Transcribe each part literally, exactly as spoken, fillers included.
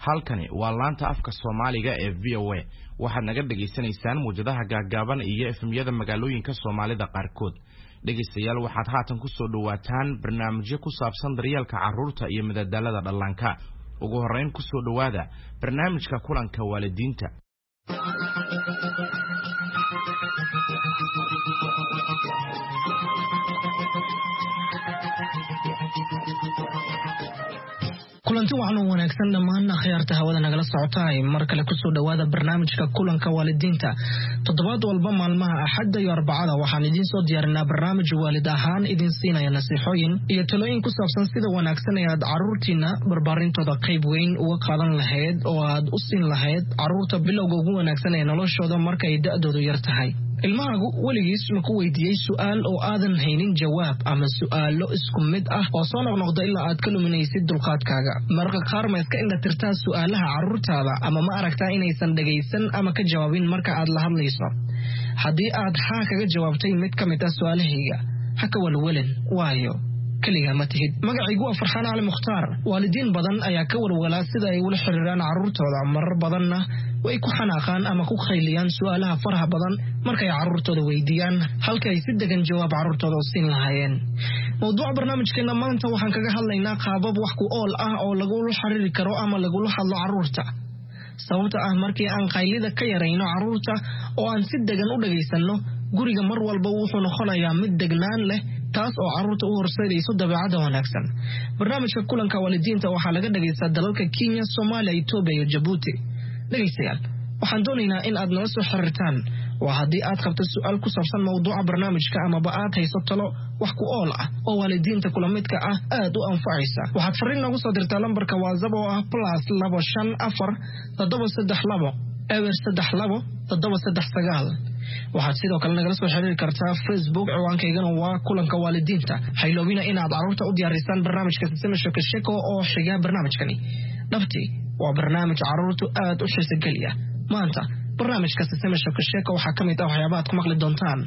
halkani waa laanta afka Soomaaliga ee V O A waxaad naga dhageysanaysaan muujadaha gaagaaban iyo F M-yada magaalooyinka Soomaalida qaarkood. dhegeystayaal waxaad haatan ku soo dhawaataan barnaamijyo ku saabsan daryeelka carruurta iyo madadaalada dhallaanka. ugu horeyn ku soo dhawaada barnaamijka kulanka waalidiinta. kulanti waxaan wanaagsan dhammaan akhyaarta hawada nagala socotay mar kale ku soo dhawaada barnaamijka kulanka waalidiinta. toddobaad walba maalmaha Axadda iyo Arbacada waxaan idin soo diyaarinaa barnaamij waalid ahaan idin siinaya nasiixooyin iyo talooyin ku saabsan sida wanaagsan ee aad carruurtiina barbaarintooda qayb weyn uga qaadan lahayd oo aad u siin lahayd carruurta bilowga ugu wanaagsan ee noloshooda marka ay da'doodu yar tahay. ilmahaagu weligiis ma ku weydiiyey su'aal oo aadan haynin jawaab ama su'aalo isku mid ah oo soo noqnoqda ilaa aad ka luminaysid dulqaadkaaga? marka qaar ma iska indha tirtaa su'aalaha carruurtaada ama ma aragtaa inaysan dhagaysan ama ka jawaabin marka aad la hadlayso? haddii aad haa kaga jawaabtay mid ka mid ah su'aalahayga, ha ka walwalin, waayo kaliya ma tihid. magacaygu waa Farxaan Cali Mukhtaar. waalidiin badan ayaa ka walwala sida ay ula xiriiraan carruurtooda, marar badanna way ku xanaaqaan ama ku khayliyaan su'aalaha faraha badan markay carruurtooda weydiiyaan halka ay si degan jawaab carruurtooda u siin lahaayeen. mawduuca barnaamijkeena maanta waxaan kaga hadlaynaa qaabab wax ku ool ah oo lagula xiriiri karo ama lagula hadlo carruurta. sababta ah markii aan qaylida ka yarayno carruurta oo aan si degan u dhagaysanno, guriga mar walba wuxuu noqonayaa mid degnaan leh, taas oo carruurta u horseedayso dabeecadda wanaagsan. barnaamijka kulanka waalidiinta waxaa laga dhagaystaa dalalka Kenya, Soomaaliya, Itoobiya iyo Djibouti. dhegaystayaal, waxaan doonaynaa in aad nala soo xiriirtaan waa haddii aad qabto su'aal ku saabsan mawduuca barnaamijka amaba aad hayso talo wax ku ool ah oo waalidiinta kula midka ah aad u anfacaysa. waxaad fariin noogu soo dirtaa lambarka WhatsApp oo ah plus laba shan afar toddoba saddex labo eber saddex labo toddoba saddex sagaal. waxaad sidoo kale nagala soo xiriiri kartaa Facebook, ciwaankaygana waa kulanka waalidiinta. hayloobina inaad carruurta u diyaarisaan barnaamijka Sisema Shoko Sheko oo xiga barnaamijkani. dhabtii waa barnaamij carruurtu aad u xiiso geliya. maanta barnaamijka Sisema Shoko Sheko waxaa ka mid ah waxyaabaha aad ku maqli doontaan.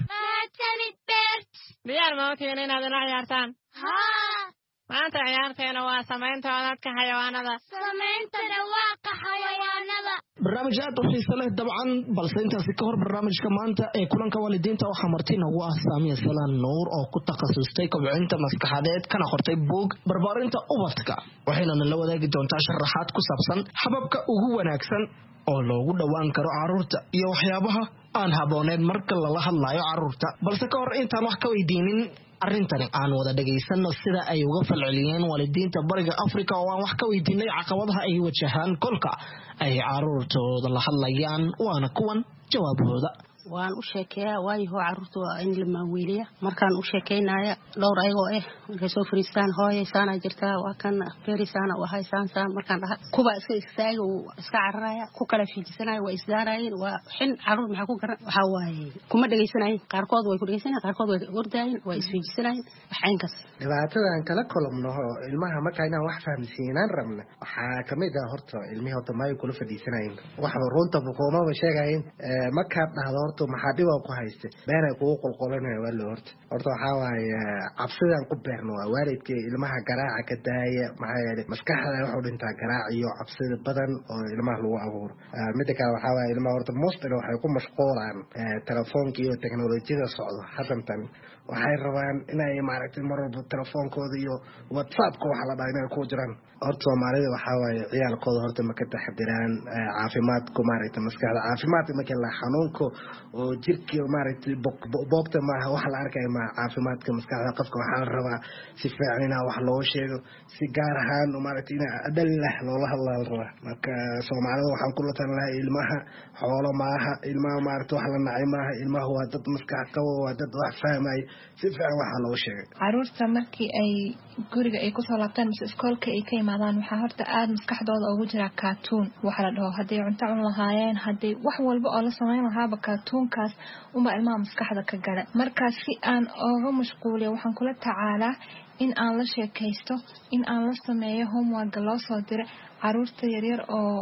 diyaar ma tihiin inaad ila ciyaartaan? haa. maanta ciyaarteena waa samaynta codadka xayawaanada. samaynta dhawaaqa xayawaanada. barnaamij aad u xiiso leh dabcan, balse intaasi ka hor barnaamijka maanta ee kulanka waalidiinta waxaa marti noogu ah Saamiya Salaan Nuur oo ku takhasustay kobcinta maskaxadeed kana qortay buug barbaarinta ubadka. waxayna la wadaagi doontaa sharaxaad ku saabsan hababka ugu wanaagsan oo loogu dhawaan karo carruurta iyo waxyaabaha aan habooneed marka lala hadlayo carruurta. balse ka hor intaan wax ka weydiinin arrintani, aan wada dhagaysano sida ay uga falceliyeen waalidiinta bariga Afrika oo aan wax ka weydiinay caqabadaha ay wajahaan kolka ay carruurtooda la hadlayaan, waana kuwan jawaabahooda. waan u sheekeeyaa waayo carruurtu waa in la maaweeliya. markaan u sheekeynaya dhowr ayagoo ah markay soo fariistaan, hooyay saana jirtaa, waa kan beerisaana u haysaan saan markaan dhahay kuba iska istaaga uu iska cararaya, ku kala fiijisanaya, waa isdaarayeen. waa xin carruur maxaa ku garan, waxa waaye kuma dhagaysanayeen. qaarkood way ku dhagaysanayeen, qaarkood way ordayeen, waa isfiijisanayeen. waxaynkas dhibaatadan kala kulmno ilmaha marka inaan wax fahamsiinaan rabna waxaa kamid ah horta ilmihii horta maay kula fadhiisanayeen, waxba runta buqoomaba sheegayeen. markaad dhahdo horta maxaa dhiba ku haystay beenay kugu qolqolanaya waa loo horta horta waxaa waaye cabsidan ku beerno waa waalidka ilmaha garaaca ka daaya. maxaa yeelay maskaxda waxu dhintaa garaac iyo cabsida badan oo ilmaha lagu abuuro. midda kale waxaa waaye ilmaha horta mostly waxay ku mashquulaan telefoonka iyo teknolojiyada socdo hadantan. waxay rabaan inay maaragtay mar walba telefoonkooda iyo whatsappka waxa la dhahay inay ku jiraan. horta Soomaalida waxaa waaye ciyaalkooda horta ma ka taxadiraan caafimaadku, maaragtay maskaxda caafimaadka marka la xanuunko oo jirka maaragtay boobta maaha wax la arkay ma caafimaadka maskaxda qofka waxaa la rabaa si fiican in wax loo sheego, si gaar ahaan maaragtay in adallah loola hadlaa rabaa. marka Soomaalida waxaan ku lataan lahay ilmaha xoolo maaha, ilmaha maaragtay wax la nacay maaha, ilmaha waa dad maskax qabo, waa dad wax fahmay, si fiican waxa loo sheegay. carruurta markii ay guriga ay ku soo laabtaan mise iskoolka ay ka imaadaan waxaa horta aad maskaxdooda ugu jira cartoon waxa la dhaho. hadday cunto cun lahaayeen, hadday wax walba oo la samayn lahaaba cartoonkaas uma ilmaha maskaxda ka gala. markaas si aan uga mashquuliyo waxaan kula tacaalaa in aan la sheekaysto, in aan la sameeyo homework loo soo diray carruurta yaryar oo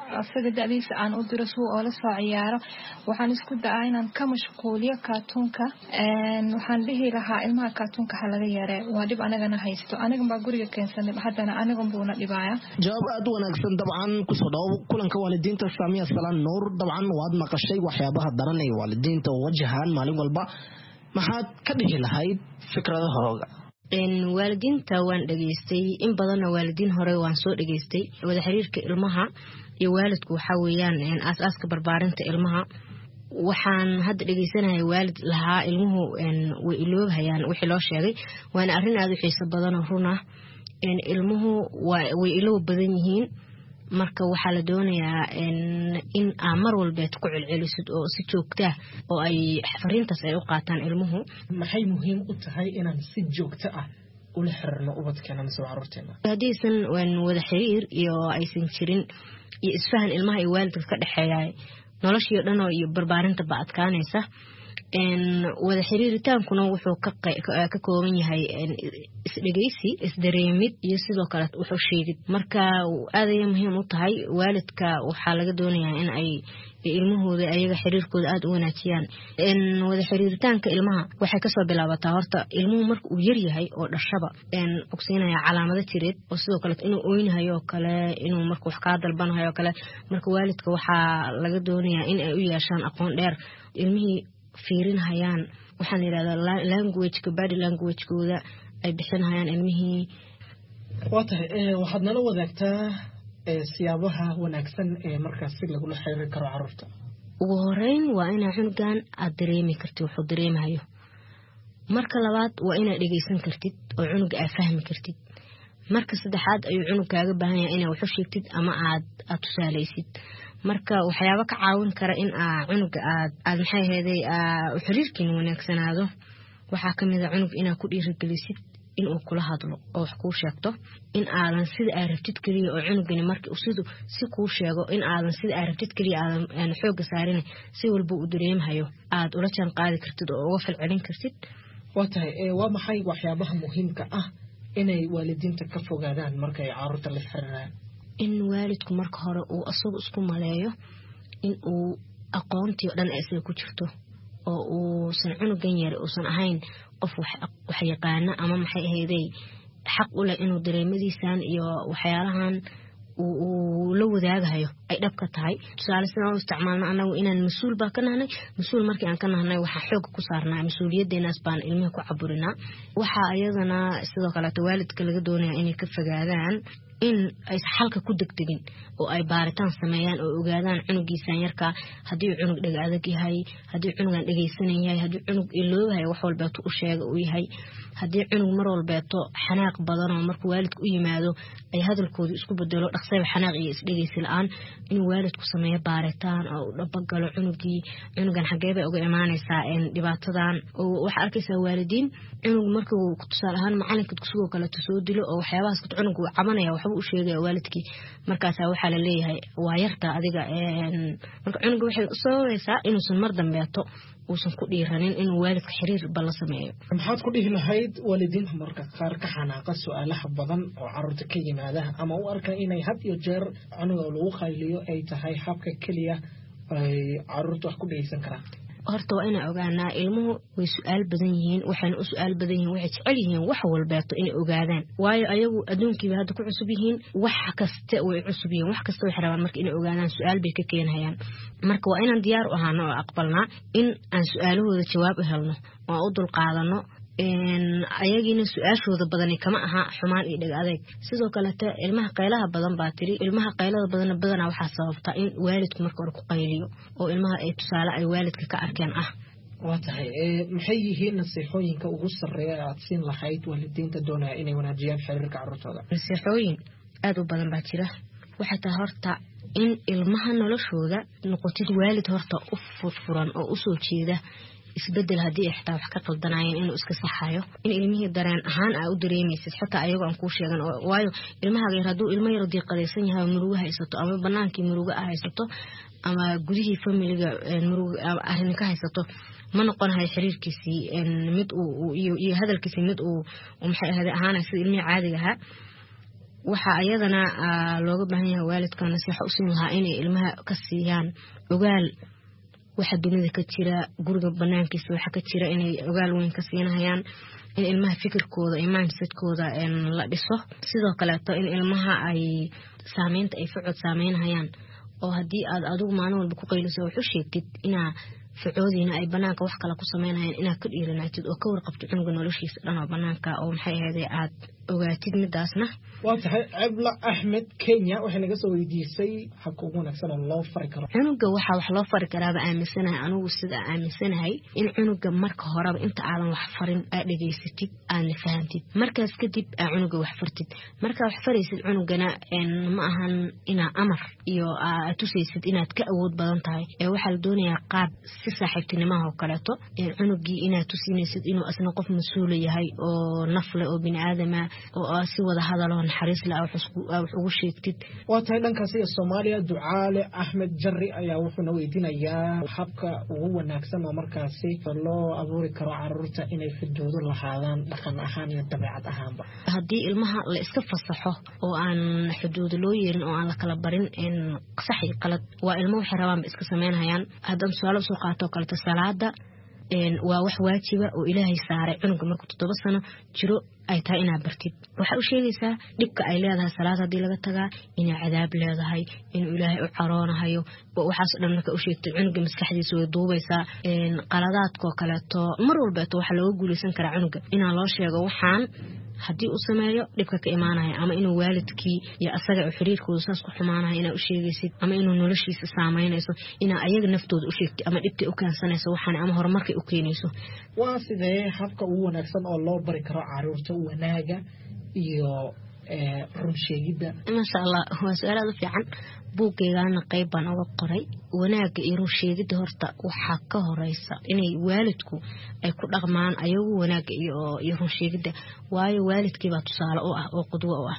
asaga da'diisa aan u diro suu oo la soo ciyaaro waxaan isku dayaa inaan ka mashquuliyo kaatuunka een waxaan dhihi lahaa ilmaha kaatuunka ha laga yare waa dib anagana haysto aniga baa guriga keensanay haddana aniga buu na dhibaaya jawaab aad u wanaagsan dabcan ku soo dhaw kulanka waalidiinta Saamiya Salaan Nuur dabcan waad maqashay waxyaabaha daran ee waalidiinta wajahan maalin walba maxaad ka dhihi lahayd fikradahooda in waalidiinta waan dhageystay in badan waalidiin hore waan soo dhageystay wada xiriirka ilmaha iyo waalidku waxa weeyaan in aasaaska barbaarinta ilmaha waxaan hadda dhageysanahay waalid lahaa ilmuhu in way iloobayaan wixii loo sheegay waana arrin aad u xiiso badan oo runa in ilmuhu way iloob badan yihiin marka waxa la doonayaa in in amar walba ku celcelisid oo si joogto ah oo ay fariintaas ay u qaataan ilmuhu maxay muhiim u tahay inaan si joogto ah ula xiriirno ubadkeena mise carruurteena hadiisan waan wada xiriir iyo aysan jirin iyo isfahan ilmaha iyo waalidka ka dhaxeeyay noloshii dhan iyo barbaarinta baadkaanaysa in wada xiriiritaankuna wuxuu ka ka kooban yahay isdhageysi isdareemid iyo sidoo kale wuxuu sheegid marka aad ay muhiim u tahay waalidka waxa laga doonayaa in ay ilmahooda ayaga xiriirkooda aad u wanaajiyaan in wada xiriiritaanka ilmaha waxay ka soo bilaabataa horta ilmuhu marka uu yar yahay oo dhashaba in ogsiinaya calaamado jireed oo sidoo kale inuu ooynayo kale inuu marka wax ka dalbanayo kale marka waalidka waxa laga doonayaa in ay u yeeshaan aqoon dheer ilmihii fiirin hayaan waxaan yiraahdaa language ka body language kooda ay bixinayaan ilmihii waatahay ee waxaad nala wadaagtaa ee siyaabaha wanaagsan ee markaas si lagu la xiriir karo carruurta ugu horeyn waa in cunugan aad dareemi kartid wuxuu dareemayo marka labaad waa in aad dhageysan kartid oo cunuga aad fahmi kartid marka saddexaad ayuu cunugaaga baahan yahay inaad wax u sheegtid ama aad aad tusaaleysid marka waxyaabo ka caawin kara in aad cunuga aad aad maxay ahaydey u xiriirkiin wanaagsanaado waxaa kamid ah cunug inaad ku dhiirigelisid in uu kula hadlo oo wax kuu sheegto in aadan sida aad rabtid kaliya oo cunugani markii uu sidoo si kuu sheego in aadan sida aad rabtid kaliya aadan xoog saarin si walba uu dareemayo aad ula jaan qaadi kartid oo uga falcelin kartid waatahay ee waa maxay waxyaabaha muhiimka ah inay waalidiinta ka fogaadaan markay carruurta la xiriiraan in waalidku marka hore uu asagu isku maleeyo in uu aqoontii dhan ay ku jirto oo uu san cunugan yar oo san ahayn qof wax yaqaan ama maxay ahaydey xaq u leh inuu dareemadiisan iyo waxyaalahan uu la wadaagayo ay dhab ka tahay tusaale sidoo isticmaalna anagu inaan mas'uul ba ka nahnay mas'uul markii aan ka nahnay waxa xoog ku saarnaa mas'uuliyadeenaas baan ilmaha ku caburinaa waxa ayadana sidoo kale waalidka laga doonayaa inay ka fogaadaan in ay xalka ku degdegin oo ay baaritaan sameeyaan oo ogaadaan cunugiisan yarka hadii cunug dhaga adag yahay hadii cunugan dhageysanayay hadii cunug iloobahay wax walba uu sheego uu yahay hadii cunug mar walba to xanaaq badan oo markuu waalidku u yimaado ay hadalkoodu isku bedelo dhaqsay xanaaq iyo isdhageysi la'aan in waalidku sameeyo baaritaan oo dhabagalo cunugii cunugan xageeba uga imaanaysa in dhibaatadan oo waxa arkaysa waalidiin cunug markuu ku tusaalahan macalinka dugsiga kale soo dilo oo waxyaabahaas ku cunugu cabanaya waxa uu sheegay waalidkii markaas waxa la leeyahay waa yarta adiga een marka cunuga waxay u sooyaysaa inuusan mar dambeeto uusan ku dhiiranin inuu waalidka xiriir bal sameeyo maxaad ku dhihi lahayd waalidiinta marka qaar ka xanaaqa su'aalaha badan oo carruurta ka yimaada ama u arka inay had iyo jeer cunuga lagu qayliyo ay tahay habka kaliya ay carruurta wax ku dhigeysan karaan horta waa inaan ogaanaa ilmuhu way su'aal badan yihiin waxaana u su'aal badan yihiin waxay jecel yihiin wax walbeeto inay ogaadaan waayo ayagu adduunkiiba hadda ku cusub yihiin wax kasta way cusub yihiin wax kasta way rabaan marka inay ogaadaan su'aal bay ka keenayaan marka waa inaan diyaar u ahaano oo aqbalnaa in aan su'aalahooda jawaab u helno oo u dul qaadano in ayagina su'aashooda badan kama aha xumaan iyo dhag adeeg sidoo kale ta ilmaha qaylaha badan baa tiri ilmaha qaylada badan badan waxa sababta in waalidku marka hore ku qayliyo oo ilmaha ay tusaale ay waalidka ka arkeen ah waatahay ee maxay yihiin nasiixooyinka ugu sareeya aad siin lahayd waalidiinta doonaya inay wanaajiyaan xiriirka carruurtooda nasiixooyin aad u badan baa jira waxa taa horta in ilmaha noloshooda noqotid waalid horta u furfuran oo u soo jeeda isbedel hadii xitaa wax ka qaldanayeen inuu iska saxayo in ilmihii dareen ahaan ay u dareemaysid xitaa ayaga aan ku sheegan waayo ilmaha yar haduu ilmo yar diiqadeysan yahay muruga haysato ama banaankii muruga haysato ama gudihii familiga muruga arrin ka haysato ma noqonahay xiriirkiisii mid uu iyo hadalkiisii mid uu maxay ahayd ahaana sida ilmihi caadiga ah waxa ayadana looga baahan yahay waalidka nasiixa u siin lahaa inay ilmaha ka siiyaan ogaal waxa dunida ka jira guriga banaankiisa waxa ka jira inay ogaal weyn ka siinayaan in ilmaha fikirkooda iyo mindsetkooda la dhiso sidoo kale in ilmaha ay saameynta ay ficod saameynayaan oo hadii aad adigu maalin walba ku qayliso wax u sheegtid ina ficoodiina ay banaanka wax kala ku sameynayaan ina ka dhiiranaatid oo ka warqabto cunuga noloshiisa dhan oo banaanka oo maxay ahayd aad ogaatid midaasna waa tahay Abla Ahmed Kenya waxa laga soo weydiisay xaq ugu wanaagsan oo loo fari karo cunuga waxa wax loo fari karaa aaminsanahay anigu sida aaminsanahay in cunuga marka horeba inta aadan wax farin aad dhageysatid aan fahamtid markaas kadib aad cunuga wax fartid marka wax faraysid cunugana ma ahan ina amar iyo aad tusaysid inaad ka awood badan tahay ee waxa la doonayaa qaab si saaxiibtinimo oo kaleeto in cunugii inaad tusinaysid inuu asna qof mas'uul yahay oo nafle oo bini aadama oo si wada hadalo naxariis la wax ugu sheegtid waa tahay dhankaas ee Soomaaliya Ducaale Ahmed Jarri ayaa wuxuu noo weydiinayaa habka ugu wanaagsan oo markaasi loo abuuri karo carruurta inay xuduudo lahaadaan dhaqan ahaan iyo dabeecad ahaanba hadii ilmaha la iska fasaxo oo aan xuduud loo yeerin oo aan la kala barin in sax iyo qalad waa ilmo wax rabaan iska sameynayaan hadan su'aalo soo qaato kala salaada een waa wax waajiba oo Ilaahay saaray cunuga markuu toddoba sano jiro ay tahay inaad bartid waxa uu sheegaysaa dhibka ay leedahay salaad hadii laga tagaa inay cadaab leedahay in Ilaahay u caroonayo waxaas dhan marka uu sheegtay cunuga maskaxdiisa way duubaysaa een qaladaadka kale to mar walba waxa laga guuleysan karaa cunuga inaan loo sheego waxaan hadii uu sameeyo dhibka ka imaanaya ama inuu waalidkii iyo asaga xiriirkooda saas ku xumaanahay inaa u sheegaysid ama inuu noloshiisa saameynayso inaa ayaga naftooda u sheegtid ama dhibka u keensanayso waxaan ama horumarka u keenayso waa sidee habka ugu wanaagsan oo loo bari karo carruurta wanaaga iyo ee run sheegida ma sha Allah waa su'aal aad u fiican buuggeygana qayb baan uga qoray wanaaga iyo run sheegida horta waxa ka horeysa inay waalidku ay ku dhaqmaan ayagu wanaaga iyo iyo run sheegida waayo waalidkii baa tusaale u ah oo qudwo u ah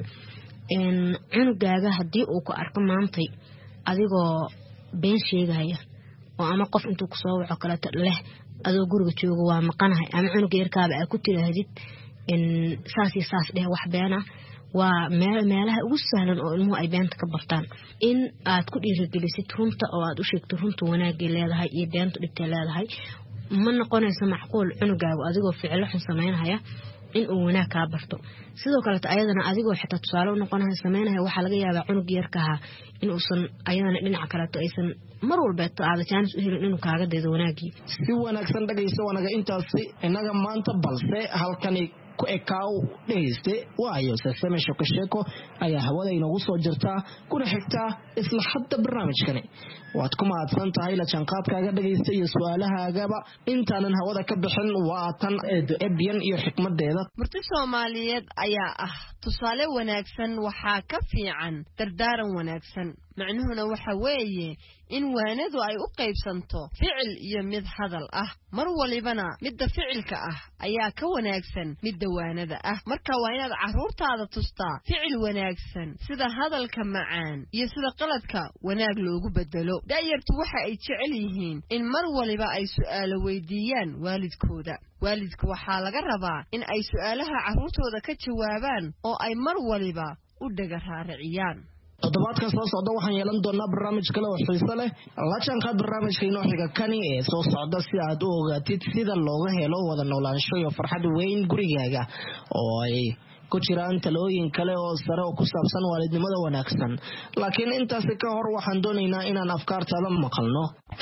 in cunugaaga hadii uu ku arko maantay adigoo been sheegaya oo ama qof intuu ku soo waco kala leh adoo guriga joogo waa maqanahay ama cunuga yarkaaba ay ku tiraadid in saasi saas dheh wax beena waa meelaha ugu sahlan oo ilmuhu ay beenta ka bartaan in aad ku dhiirigelisid runta oo aad u sheegto runta wanaagga leedahay iyo beenta dhibta leedahay ma noqonayso macquul cunugaaga adigoo ficilo xun sameynaya in uu wanaag ka barto sidoo kale ayadana adigoo xitaa tusaale u noqonahay sameynaya waxa laga yaabaa cunug yarkaha in uusan ayadana dhinaca kale to aysan mar walba aad chance u helin inuu kaaga deedo wanaagii si wanaagsan dhageyso wanaga intaasi inaga maanta balse halkani ku ekaaw dhegeyste waayo sasame shokasheko ayaa hawada inoogu soo jirtaa kuna xigtaa isla hadda barnaamijkani waad ku mahadsan tahay la janqaadkaaga dhegeysta iyo su'aalahaagaba intaanan hawada ka bixin waa tan eebyan iyo xikmadeeda marti Soomaaliyeed ayaa ah tusaale wanaagsan waxaa ka fiican dardaaran wanaagsan macnuhuna waxa weeye in waanadu ay u qaybsanto ficil iyo mid hadal ah mar walibana midda ficilka ah ayaa ka wanaagsan midda waanada ah marka waa inaad carruurtaada tustaa ficil wanaagsan sida hadalka macaan iyo sida qaladka wanaag loogu bedelo daayartu waxa ay jecel yihiin in mar waliba ay su'aalo weydiiyaan waalidkooda waalidku waxa laga rabaa in ay su'aalaha carruurtooda ka jawaabaan oo ay mar waliba u dhaga raariciyaan toddobaadkan soo socda waxaan yeelan doonaa barnaamij kale oo xiiso leh la jaanqaad barnaamijka inoo xiga kani ee soo socda si aad u ogaatid sida looga helo wada noolaansho iyo farxad weyn gurigaaga oo ay ku jiraan talooyin kale oo sare oo ku saabsan waalidnimada wanaagsan laakiin intaasi ka hor waxaan doonaynaa inaan afkaartaada maqalno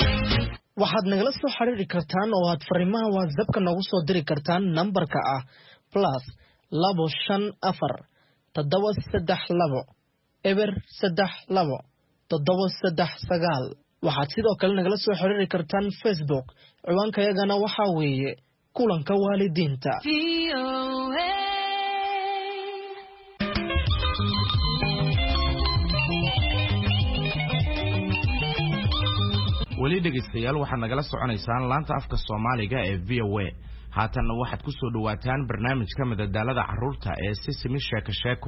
waxaad nagala soo xiriiri kartaan oo aad fariimaha WhatsApp-ka noogu soo diri kartaan nambarka ah plus labo shan afar toddoba saddex labo eber saddex labo toddoba saddex sagaal waxaad sidoo kale nagala soo xiriiri kartaan Facebook ciwaankayagana waxa weeye kulanka waalidiinta weli dhegeystayaal waxaad nagala soconaysaan laanta afka Soomaaliga ee V O A haatanna waxaad ku soo dhawaataan barnaamijka madadaalada carruurta ee Sesame Sheeko Sheeko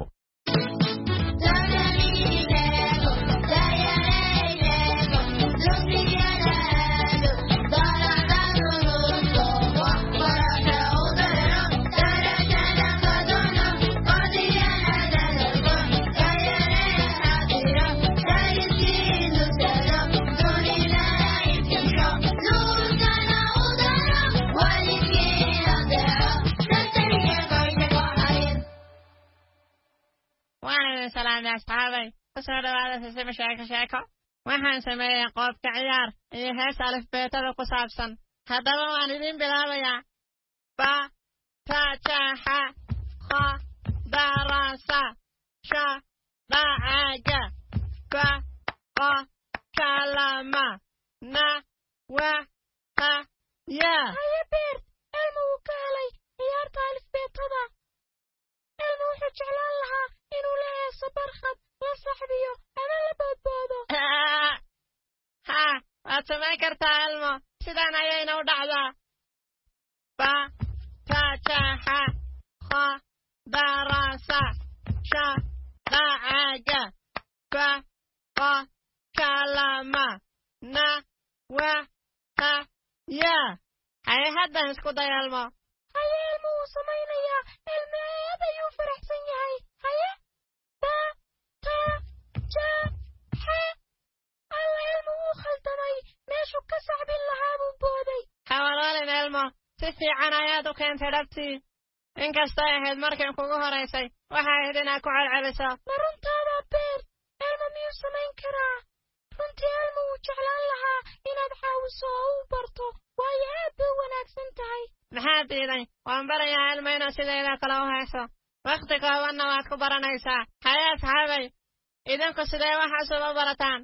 asxaabay ku soo dhawaada sisima sheeko sheeko waxaan sameeyay qoobka ciyaar iyo hees alifbeetada ku saabsan haddaba waan idin bilaabayaa ba ta ja ha kha da ra sa sha da a ga ba qa kalama na wa ta ya haya beer ilmu wuu ka helay ciyaarta alifbeetada ilmu wuxuu jeclaan lahaa inuu la heeso barkhad la saxbiyo ama la boodboodo ha waad samayn kartaa ilmo sidaan ayayna u dhacdaa ba ta ja ha kha da ra sa sha da a ga ba qa kalama na wa ta ya haye haddan isku day ilmo haye ilmu wuu samaynayaa ilmi aad ayuu faraxsan yahay haye ba ta ja ha alla ilmu wuu khaldamay meeshuu ka saxbin lahaa buu booday hawalwalin ilmo si fiican ayaad u keentay dhabtii inkastay ahayd markii kugu horaysay waxay ahayd inaad ku celceliso ma runtaada beer ilmu miyuu samayn karaa runtii ilmu wuu jeclaan lahaa inaad caawiso oo u barto waayo aad bay u wanaagsan tahay maxaad diiday waan barayaa ilmo inuu sideeda kale u hayso wakhti koobanna waad ku baranaysaa haye asxaabay idinku sidee waxaas uga barataan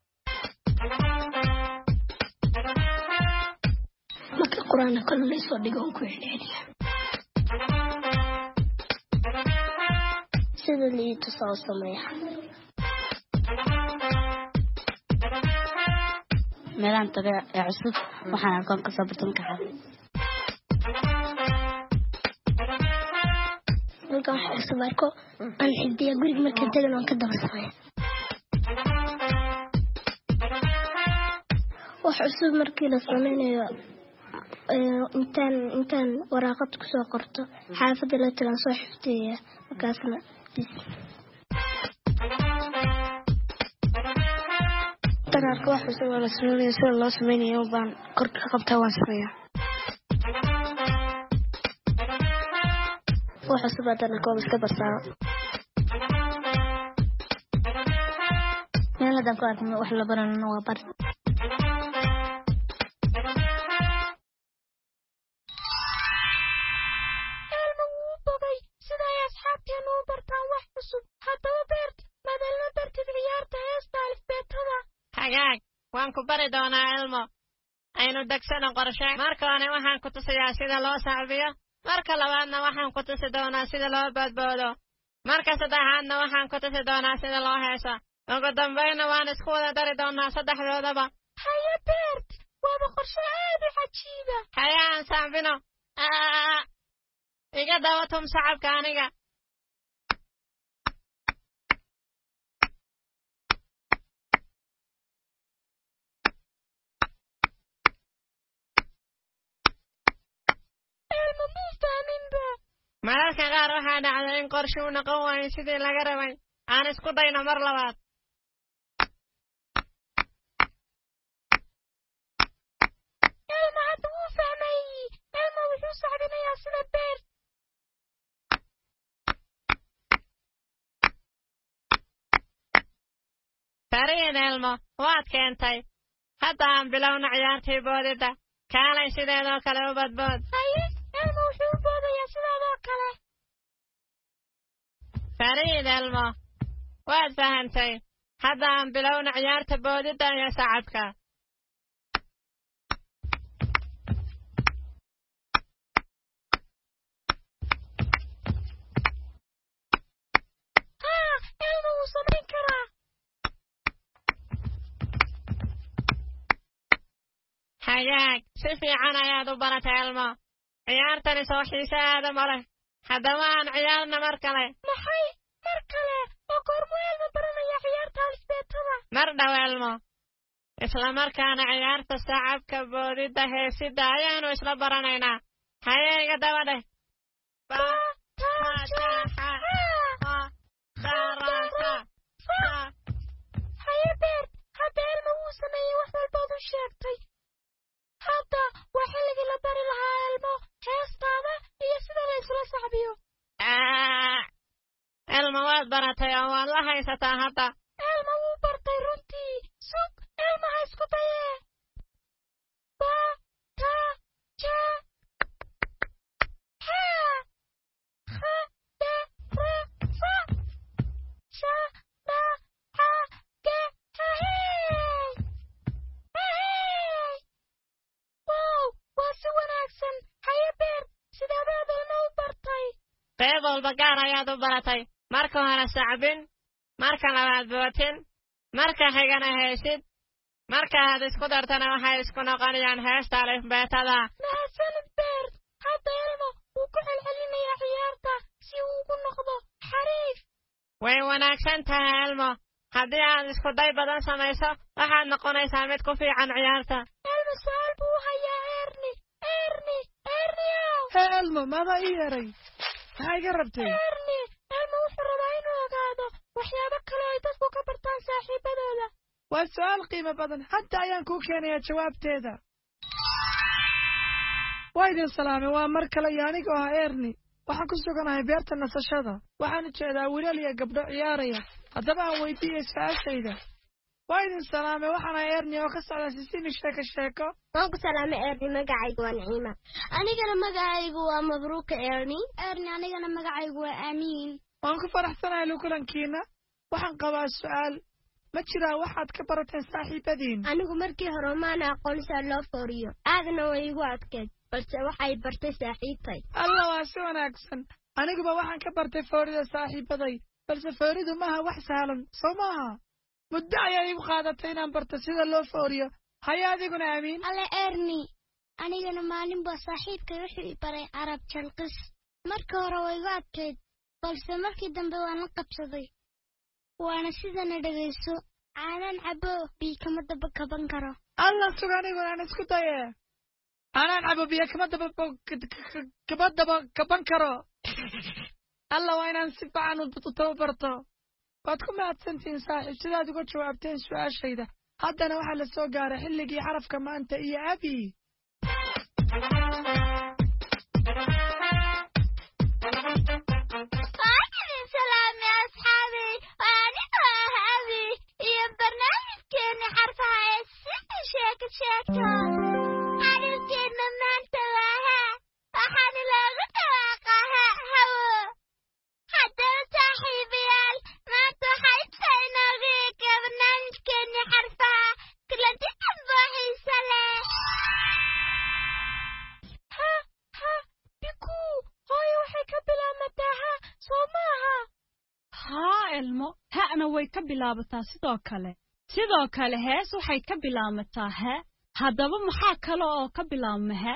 marka qur-aanka kale laysoo dhigo on ku celceliya sida liito soo sameeya meelaan taga ee cusub waxaan arkoon ka soo bartan ka xad halkan waxaa cusub arko aan xidiya guriga markaan tagan waan ka daba sameeya wax cusub markii la sameynayo intaan intaan waraaqad ku soo qorto xaafadda la tagaan soo xifteeya markaasna tararka wax cusub oo la sameynayo sida loo sameynayo baan korka ka qabtaa waan sameeyaa wax cusub haddana koob iska bartaa meel haddaan ku arkno wax la baranana waa bar ilmu wuu bogay sida ay asxaabteenu u bartaan wax cusub haddaba beert madalma bartid ciyaarta heesta alifbeetada hagaag waan ku bari doonaa ilmo aynu degsano qorshe marka hore waxaan ku tusayaa sida loo sacbiyo marka labaadna waxaan ku tusi doonaa sida loo boodboodo marka saddexaadna waxaan ku tusi doonaa sida loo heeso ugu dambayna waan isku wada dari doonaa saddexdoodaba haye beert waaba qorshe aad u cajiiba haye aan sacbino iga daba tum sacabka aniga mararka qaar waxaa dhacday in qorshe u noqon waayo sidii laga rabay aan isku dayno mar labaad ilma hadda wuu fahmay ilma wuxuu sacbinayaa sida beer fariin ilmo waad keentay hadda aan bilowna ciyaartii boodida kaalay sideedoo kale u badbood haye ilma wuxuu u boodayaa sideedoo kale fariid ilmo waad fahantay hadda aan bilowna ciyaarta boodida iyo sacabka haa ilma wuu samayn karaa hagaag si fiican ayaad u baratay ilmo ciyaartani soo xiise aada ma leh haddaba aan ciyaarna mar kale maxay mar kale oo goormuu ilmo baranaya ciyaarta alifbeetada mar dhow ilmo isla markaana ciyaarta sacabka boodida heesida ayaanu isla baranaynaa haye iga daba dheh haye beer hadda ilmo wuu sameeyey wax walbaad u sheegtay hadda waa xilligii la bari lahaa ilmo heestaada iyo sida la isla sacbiyo ilmo waad baratay oo waad la haysataa hadda. Elmo wuu bartay runtii. Sug, Elmo ha isku dayee. Ba, ta, ja. Ha. Ha, da, ra, sa. Sha, da, ha, ge, ha, hey. Hey. Wow, waa si wanaagsan. Haye beer, sideedaad Elmo u bartay? Qayb walba gaar ayaad u baratay. Marka hore sacbin, marka labaad bootin, marka xigana heesid, marka aad isku dartana waxay isku noqonayaan heesta alifbeetada. Mahadsanid beer. Hadda Elmo wuu ku celcelinayaa ciyaarta si uu ugu noqdo xariif. Way wanaagsan tahay Elmo. Haddii aad isku day badan samayso, waxaad noqonaysaa mid ku fiican ciyaarta. Elmo su'aal buu hayaa Erni. Erni, Erniyow. Hee Elmo, maba ii yaray. Maxaa iga rabtay? Erni, Elmo wuxuu rabaa inuu ogaado waxyaabo kale ay dadku ka bartaan saaxiibadooda. Waa su'aal qiimo badan. Hadda ayaan kuu keenayaa jawaabteeda. Waa idin salaamay. Waa mar kale iyo aniga oo ah Erni. Waxaan ku suganahay beerta nasashada. Waxaan u jeedaa wiilal iyo gabdho ciyaaraya. Haddaba aan weydiiyey su'aashayda. Waa idin salaamay. Waxaan ahay Erni oo ka socda Sisimi sheeko sheeko. Waan ku salaamay Erni, magacaygu waa Naciima. Anigana magacaygu waa Mabruuka Erni. Erni, anigana magacaygu waa Amiin. Waan ku faraxsanahay la kulankiina. Waxaan qabaa su'aal. Ma jiraa waxaad ka barateen saaxiibadiin? Anigu markii hore maan aqoon sida loo fooriyo. Aadna way igu adkeed, balse waxay bartay saaxiibtay. Allah, waa si wanaagsan. Aniguba waxaan ka bartay foorida saaxiibaday, balse fooridu maaha wax sahlan, soo maaha. Muddo ayaa igu qaadatay inaan barto sida loo fooriyo. Haya adiguna Amiin. Alle Erni, anigana maalinba saaxiibkay wuxuu i baray Arab jalqis. Markii hore way igu adkeed, balse markii dambe waan la qabsaday. Waana sidana dhageyso, aanan cabo biyo kama daba kaban karo. Allah, suga aniguna aan isku daye. Aanan cabo biyo kama daba kama daba kaban karo. Allah, waa inaan si fiican u tababarto. Waad ku mahadsantihiin saaxiib sidaad uga jawaabteen su'aashayda. Haddana waxaa la soo gaaray xilligii xarafka maanta iyo abi. Xarafkeena maanta waa haa, waxaana loogu dhawaaqaa haa hawo. Haddaba saaxiibayaal, maanta waxay tahay inoogu eega barnaamijkeena xarfaha kulanti dambe oo xiiso leh. Ha, ha, biku, hooyo waxay ka bilaabmataa ha, soo maaha? Haa Elmo, ha'na way ka bilaabataa sidoo kale. Sidoo kale hees waxay ka bilaabmataa ha. Haddaba maxaa kale oo ka bilaabma ha?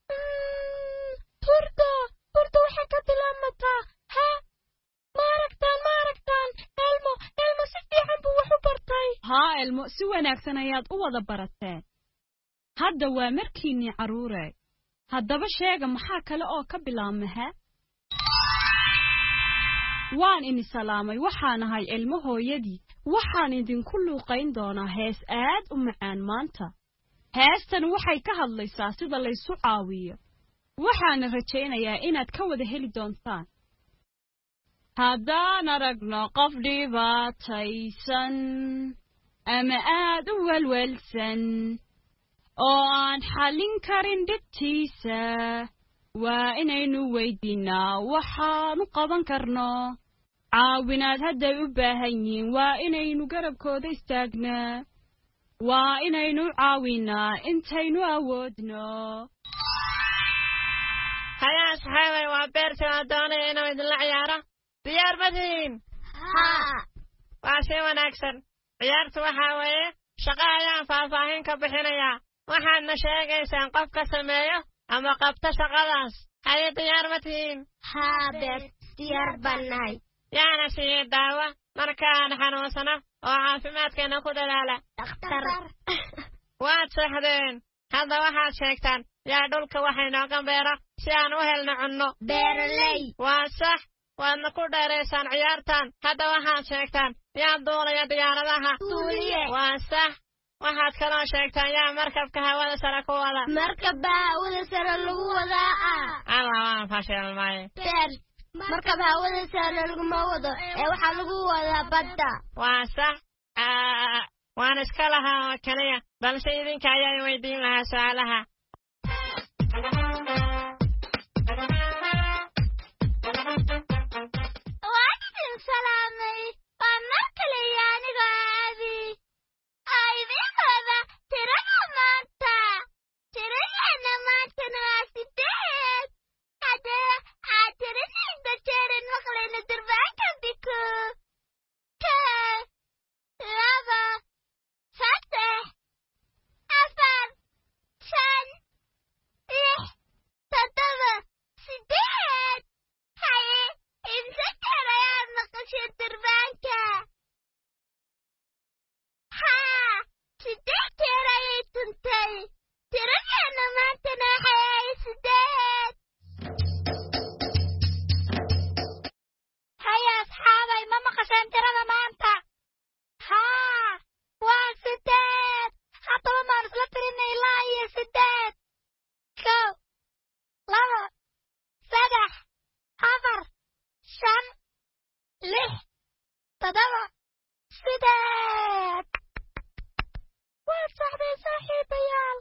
Burda, burda waxay ka bilaabmataa ha. Ma aragtaan, ma aragtaan. Elmo, Elmo si fiican buu wax u bartay. Haa Elmo, si wanaagsan ayaad u wada barateen. Hadda waa markiinii carruure. Haddaba sheega maxaa kale oo ka bilaabma ha? Waan ini salaamay, waxaan ahay Elmo hooyadii. Waxaan idinku luuqayn doonaa hees aad u macaan maanta. Heestan waxay ka hadlaysaa sida la isu caawiyo. Waxaan rajaynayaa inaad ka wada heli doontaan. Haddaan aragno qof dhibaataysan ama aad u welwelsan oo aan xallin karin dhibtiisa, waa inaynu weydiinaa waxaan u qaban karno. Caawinaad hadday u baahan yihiin, waa inaynu garabkooda istaagnaa. Waa inaynu caawinaa intaynu awoodno. Haya asxaabay, waa beerta oo doonaya inuu idinla ciyaaro. Diyaar ma tihiin? Haa. Waa si wanaagsan. Ciyaartu waxaa weeye shaqo ayaan faahfaahin ka bixinayaa. Waxaadna sheegaysaan qofka sameeyo ama qabta shaqadaas. Haya diyaar ma tihiin? Haa beer, diyaar baan nahay. Yaana siiye daawo markaan xanuunsano oo caafimaadkeena ku dadaala. Dhakhtar. Waad saxdeen. Hadda waxaad sheegtaan yaa dhulka waxay nooga beero si aan u helno cunno. Beeraley. Waa sax. Waadna ku dheeraysaan ciyaartan. Hadda waxaad sheegtaan yaa duulaya diyaaradaha. Duuliye. Waa sax. Waxaad kaloo sheegtaan yaa markabka hawada sare ku wada. Markabka hawada sare lagu wadaa. Allah waan fashilmay. Beer, markab hawada saaran laguma wado ee waxaa lagu wadaa badda. waa sax waan iska lahaa oo kaliya balse idinka ayaa weydiin lahaa su'aalaha. waan salaamay waa markale aniga aadi aydinada tirada maanta tirada maantana waa sideed haddee aad tiradayda jeerin maqlayna durbaanka biko ka laba saddex afar shan lix toddoba sideed haye imse jeer ayaad maqashay durbaanka? haa sideed jeer ayay tuntay tiradeena maantana waxay ahayd sideed. haye asxaabay ma maqasheen tirada maanta? haa waa sideed. haddaba maan isla tirinay ilaa iyo sideed. kow laba saddex afar shan lix toddoba sideed. waad saxday saaxiibayaal.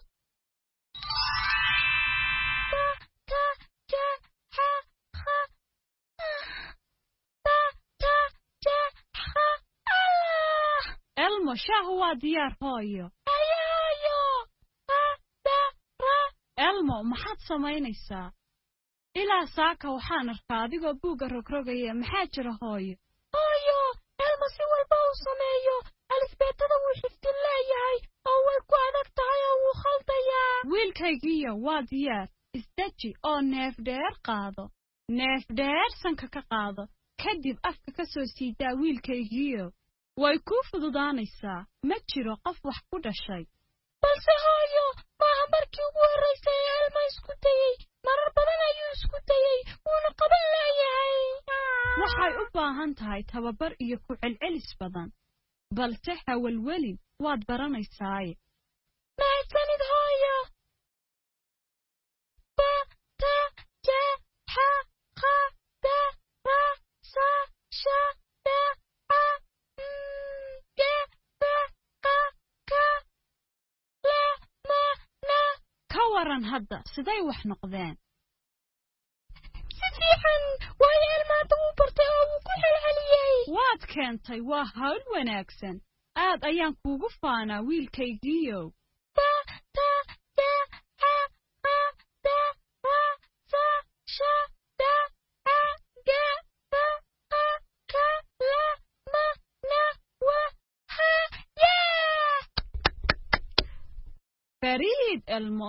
ta ta ja ha ha ta ta ja ha allah. elmo shaahu waa diyaar hooyo. ayayo ha da ra. elmo maxaad samaynaysaa? ilaa saaka waxaan arkaa adigoo buugga rogrogaya. maxaa jira hooyo? hooyo elmo si walba uu sameeyo alifbeetada wuu xifdin leeyahay oo way ku adag tahay oo wuu khaldayaa. wiilkaygiiyo waa diyaar. isdeji oo neef dheer qaado. neef dheer sanka ka qaado. kadib afka ka soo siidaa wiilkaygiiyo. way kuu fududaanaysaa. ma jiro qof wax ku dhashay. balse hooyo maaha markii ugu horraysay ee elmo isku dayey. marar badan ayuu isku dayey wuuna qaban leeyahay. waxay u baahan tahay tababar iyo ku celcelis badan. balse hawalwelin waad baranaysaaye. mahadsanid hooyo. ta ta ja ha ha da ra sa sha da a ge ba ka ka la ma na. ka waran hadda siday wax noqdeen? si fiican waayo elmaanta wuu bartay oo wuu ku celceliyey. waad keentay. waa hawl wanaagsan. aad ayaan kuugu faanaa wiilkaygiiyo. ta ta ja ha ha da ra sa sha da a ge ba ka ka la ma na wa ha yeah. fariid elmo.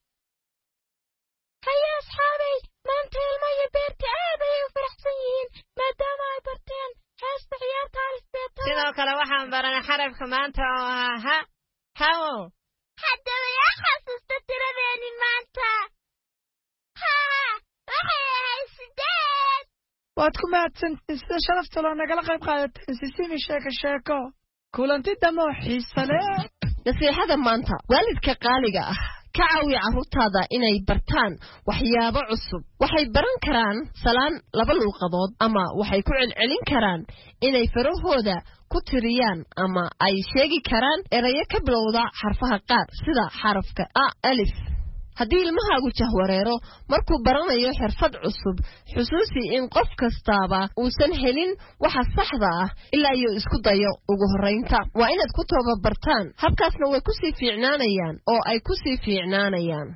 haye asxaabay maanta elmo iyo beerta aad ayay u faraxsan yihiin maadaama ay barteen heesta ciyaarta alifbeetada. sidoo kale waxaan baranay xarafka maanta oo ahaa ha hawo. haddaba yaa xasuusta tiradeenii maanta? haa waxay ahayd sideed. waad ku mahadsantiin sida sharafta loo nagala qayb qaadateen sisimi sheeko sheeko kulanti damoo xiisa leh. nasiixada maanta waalidka qaaliga ah ka caawi carruurtaada inay bartaan waxyaabo cusub. waxay baran karaan salaan laba luuqadood ama waxay ku celcelin karaan inay farahooda ku tiriyaan ama ay sheegi karaan erayo ka bilowda xarfaha qaar sida xarafka a alif. haddii ilmahaagu jahwareero markuu baranayo xirfad cusub xusuusi in qof kastaaba uusan helin waxa saxda ah ilaa iyo isku dayo ugu horraynta. waa inaad ku tababartaan habkaasna way ku sii fiicnaanayaan oo ay ku sii fiicnaanayaan.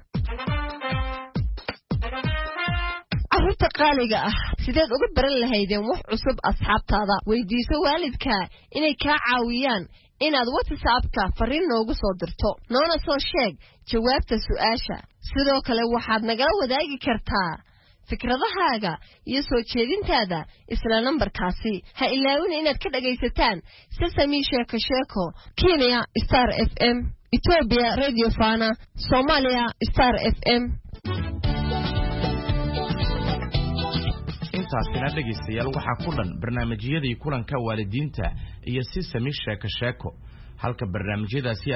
carruurta qaaliga ah sideed uga baran lahaydeen wax cusub asxaabtaada? weydiiso waalidka inay kaa caawiyaan inaad WhatsApp-ka fariin noogu soo dirto noona soo sheeg jawaabta su'aasha. sidoo kale waxaad nagala wadaagi kartaa fikradahaaga iyo soo jeedintaada isla nambarkaasi. ha ilaawin inaad ka dhagaysataan Sesame Sheeko Sheeko, Kenya Star F M, Ethiopia Radio Fana, Somalia Star F M. intaasina dhegaystayaal waxaa ku dhan barnaamijyadii kulanka waalidiinta iyo Sesame Sheeko Sheeko. halka barnaamijyadaasi